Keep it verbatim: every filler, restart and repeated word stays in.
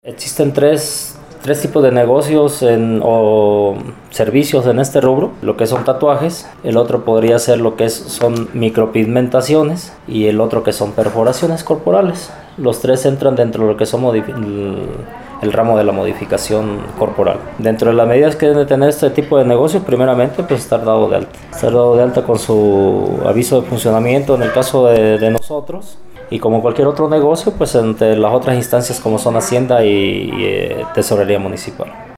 Existen tres, tres tipos de negocios en, o servicios en este rubro, lo que son tatuajes, el otro podría ser lo que es, son micropigmentaciones y el otro que son perforaciones corporales. Los tres entran dentro de lo que son el, el ramo de la modificación corporal. Dentro de las medidas que deben de tener este tipo de negocios, primeramente pues estar dado de alta. Estar dado de alta con su aviso de funcionamiento en el caso de, de nosotros. Y como cualquier otro negocio, pues entre las otras instancias como son Hacienda y, y eh, Tesorería Municipal.